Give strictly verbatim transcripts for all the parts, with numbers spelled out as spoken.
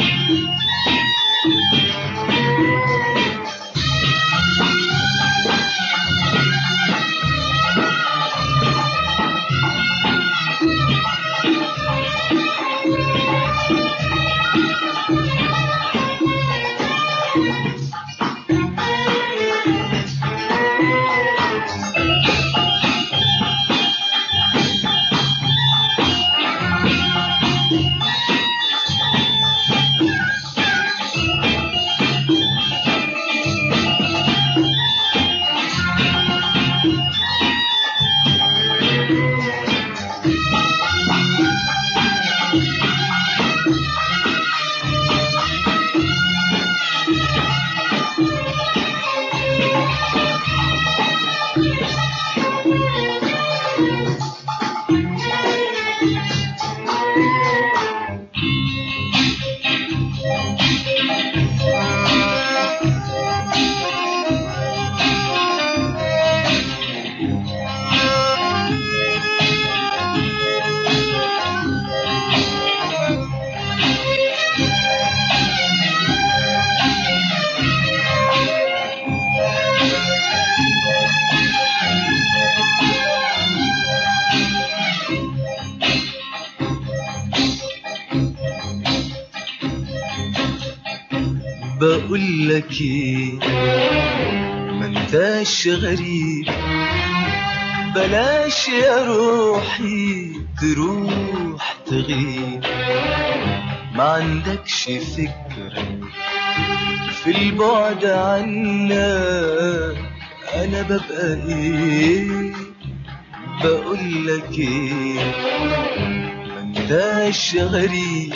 بقولك ايه، ما انتاش غريب، بلاش يا روحي تروح تغيب. ما عندكش فكرة في البعد عنا انا ببقى ايه. بقولك ايه، ما انتاش غريب،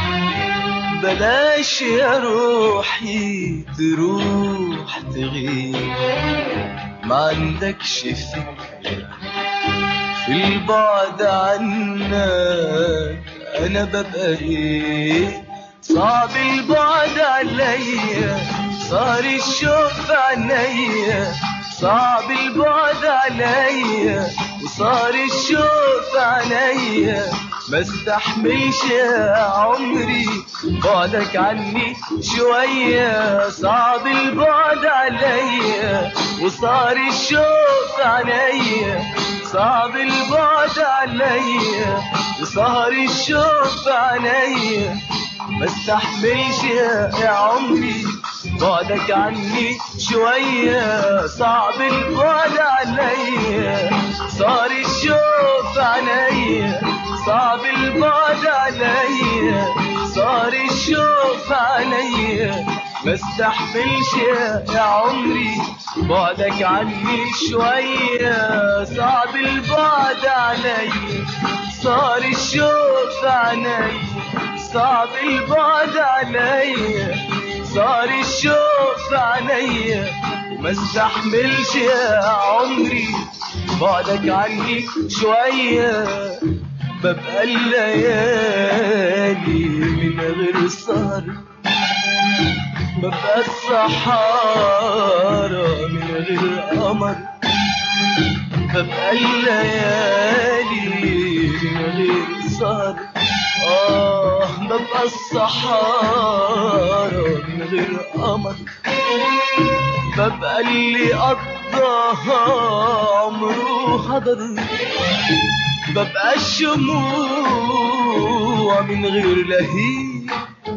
بلاش يا روحي تروح تغيب. ما عندكش فكرة في البعد عنا انا ببقى ايه. صعب البعد عليا، صار الشوق في عينيا. صعب البعد عليا وصار الشوق في عينيا. ما استحملش يا عمري بعدك عني شوية. صعب البعد عليا وصار الشوق في عينيا. صعب البعد عليا وصار الشوق في عينيا. ما استحملش يا عمري بعدك عني شوية. صعب البعد عليا صار الشوق في عينيا. صعب البعد عليا صار الشوق في عينيا. ما استحملش يا عمري بعدك عني شوية. صعب البعد عليا صار الشوق في عينيا. صعب البعد عليا صار الشوق في عينيا. ما استحملش يا عمري بعدك عني شوية. ببقى الليالي من غير سهر، ببقى الصحارى من غير قمر. ببقى الليالي من غير سهر، آه ببقى الصحارى من غير قمر. ببقى اللي قضاها عمره هدر. ببقى الشموع من غير لهيب.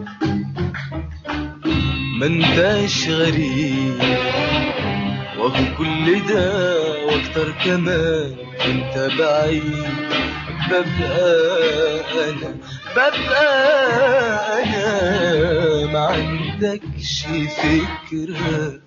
ما انتاش غريب وهو كل ده واكتر كمان انت بعيد. ببقى انا ببقى انا ما عندكش فكرة.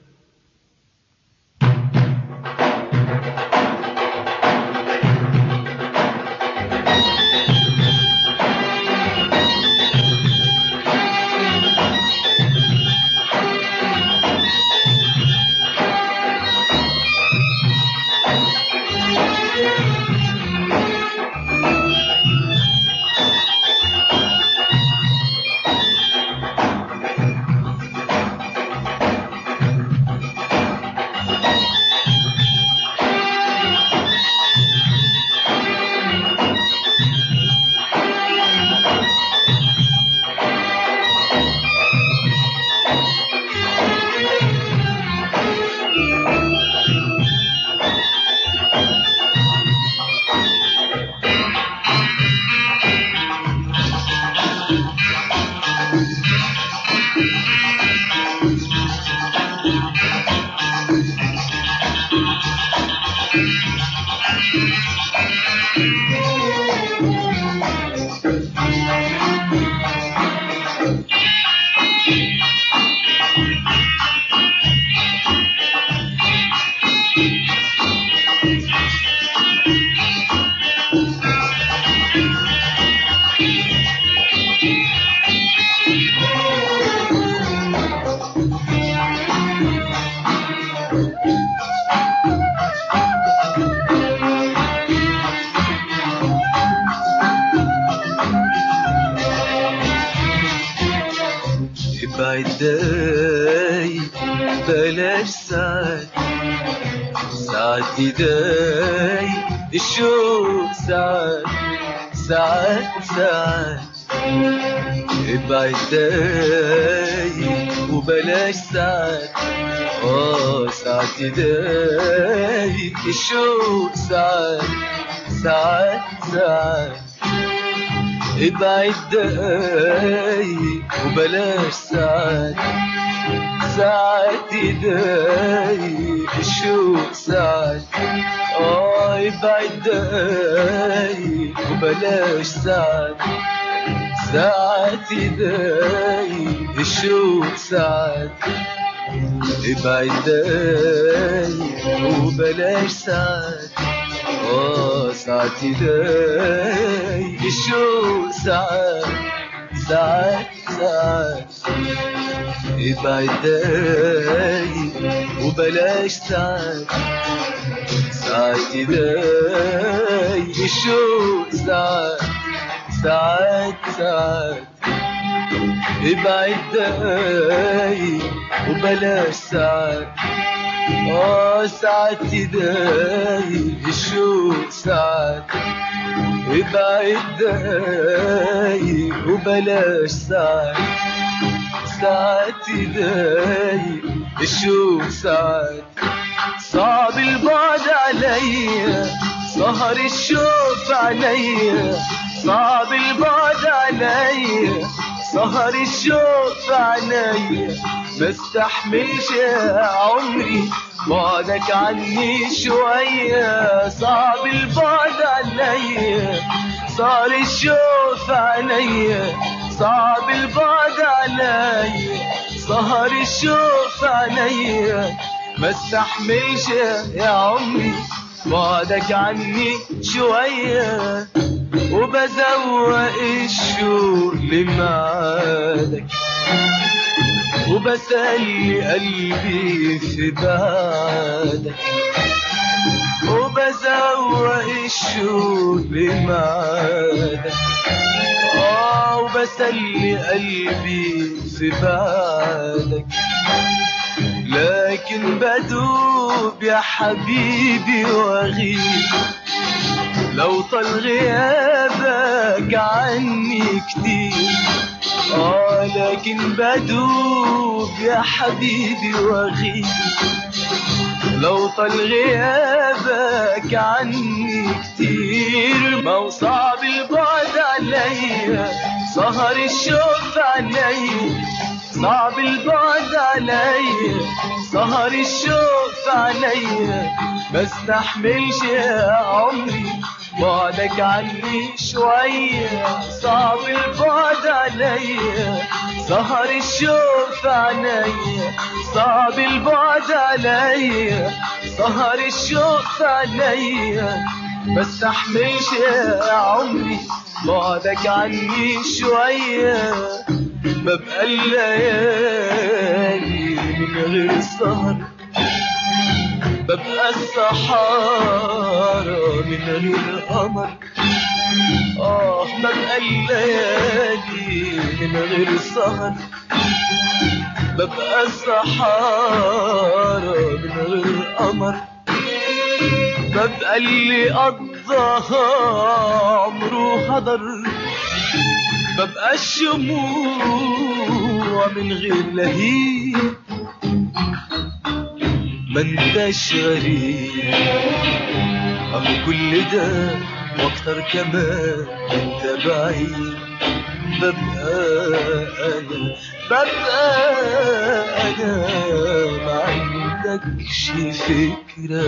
ابعد داي بلاش ساعات ساعات داي الشوق ساعات ساعات ساعات ابعد داي وبلاش ساعات اه ساعات داي الشوق ساعات ساعات ساعات ابعد داي وبلاش ساعات ساعات داي الشوق ساعات اه ابعد داي وبلاش ساعات ساعات داي الشوق ساعات ابعد داي وبلاش ساعات اه ساعات داي الشوق ساعات ساعات ساعات ابعد داي وبلاش ساعات ساعات داي الشوق ساعات ساعات ساعات ابعد داي وبلاش ساعات اه ساعات داي الشوق ساعات ابعد داي وبلاش ساعات ساعات داي الشوق ساعات صعب البعد عليا سهر الشوق عليا صعب البعد عليا سهر الشوق عليا ما استحملش يا عمري بعدك عني شوية صعب البعد عليا سهر الشوق عليا صعب البعد عليا سهر الشوق عليا ما استحملش يا عمري بعدك عني شوية وبزوق الشوق لمعادك وبسلي قلبي في بعدك وبزوق الشوق لمعادك اه وبسلي قلبي في بعدك لكن بدوب يا حبيبي واغيب لو طال غيابك عني كتير اه لكن بدوب يا حبيبي واغيب لو طال غيابك عني كتير ما هو صعب البعد عليا سهر الشوق عليا صعب البعد عليا سهر الشوق عليا ما استحملش يا عمري بعدك عني شوية صعب البعد عليا سهر الشوق عليا صعب البعد عليا سهر الشوق عليا ما استحملش يا عمري بعدك عني شوية ببقى الليالي من غير السهر ببقى الصحارى من غير قمر اه ببقى الليالي من غير السهر ببقى الصحارى من غير قمر ببقى اللي قضاها عمره هدر ببقى الشموع من غير لهيب ما انتش غريب أم كل ده واكتر كمان انت بعيد ببقى انا ببقى انا ما عندكش فكرة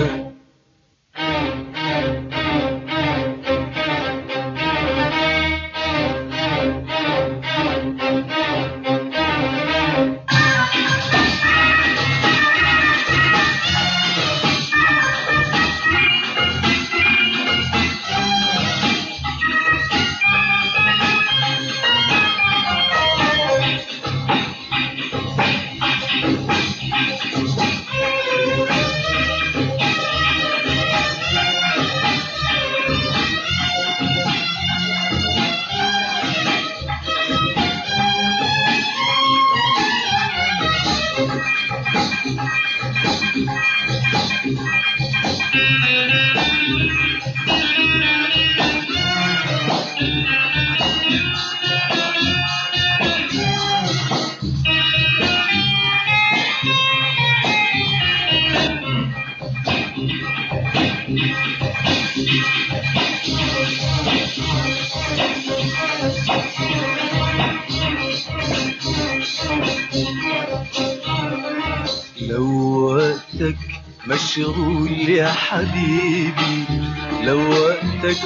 لو وقتك مشغول يا حبيبي، لو وقتك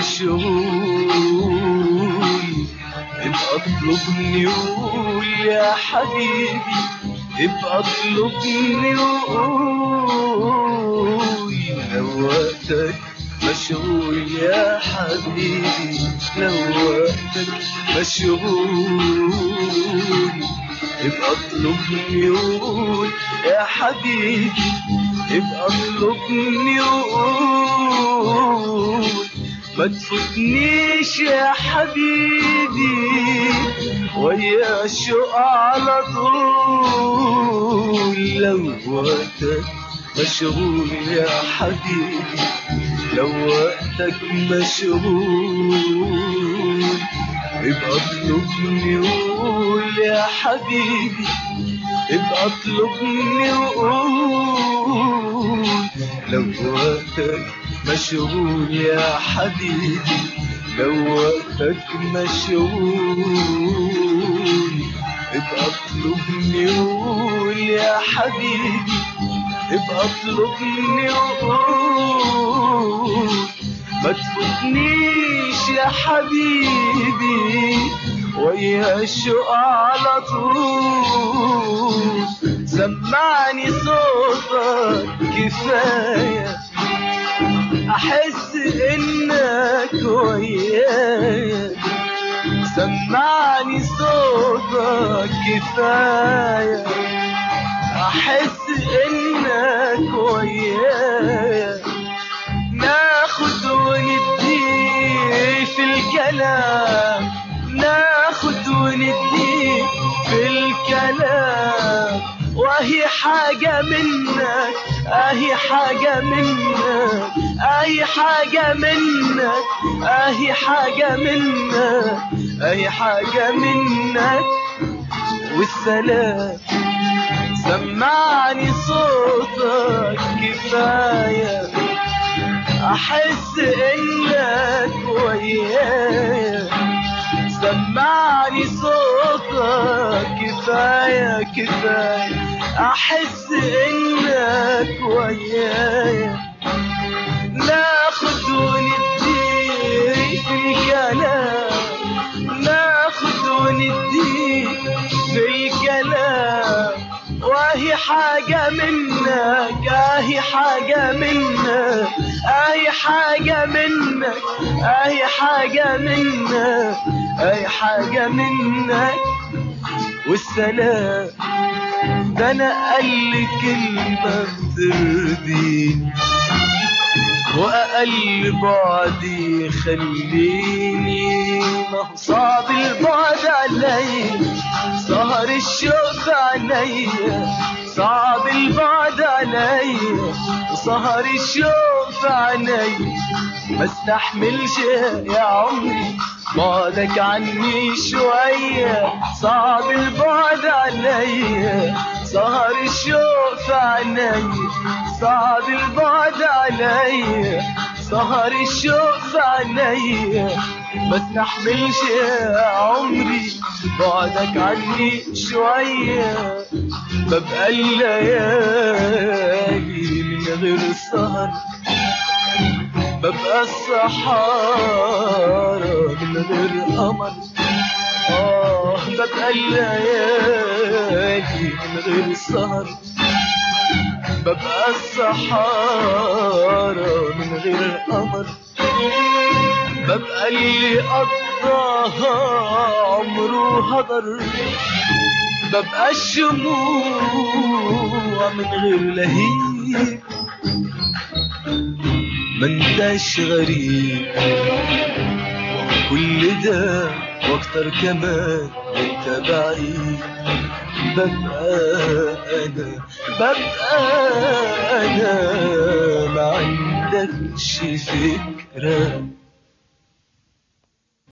مشغول ابقى اطلبني وقول يا حبيبي، ابقى اطلبني وقول. لو وقتك مشغول يا حبيبي، لو وقتك مشغول ابقى اطلبني وقول يا حبيبي، ابقى اطلبني وقول. ما تفوتنيش يا حبيبي ويا الشوق على طول. لو وقتك مشغول يا حبيبي، لو وقتك مشغول ابقى اطلبني وقول يا حبيبي، ابقى اطلبني وقول. لو وقتك مشغول يا حبيبي، لو وقتك مشغول ابقى اطلبني وقول يا حبيبي، ابقى اطلبني وقول. ما تفوتنيش يا حبيبي ويا الشوق على طول. سمعني صوتك كفاية احس انك ويايا، سمعني صوتك كفاية احس انك ويايا. ناخد وندي في الكلام، ناخد وندي في الكلام، وهي حاجة منك اهي حاجة منك، اهي حاجة منك، اهي حاجة منك، اهي حاجة منك والسلام. سمعني صوتك كفاية احس انك ويايا، سمعني صوتك كفاية كفاية احس انك ويايا. ناخد وندي في الكلام، ناخد وندي في الكلام، وهي حاجة منك اهي حاجة منك، اهي حاجة منك، اهي حاجة منك، اهي حاجة منك والسلام. ده انا اقل كلمة بترضيني واقل بعدي يخليني، ما هو صعب البعد عليا، سهر الشوق في عينيا، صعب البعد عليا وسهر الشوق في عينيا. ما استحملش يا عمري بعدك عني شوية، صعب البعد عليا سهر الشوق في عينيا، صعب البعد عليا سهر الشوق في عينيا. ما استحملش يا عمري بعدك عني شوية، ببقى الليالي من غير السهر، ببقى الصحارى من غير قمر. آه ببقى الليالي من غير السهر، ببقى الصحارى من غير قمر. ببقى اللي قضاها عمره هدر، ببقى الشموع من غير لهيب. ما انتش غريب كل ده واكتر كمان وانت بعيد. ببقى انا ببقى انا ما عندكش فكرة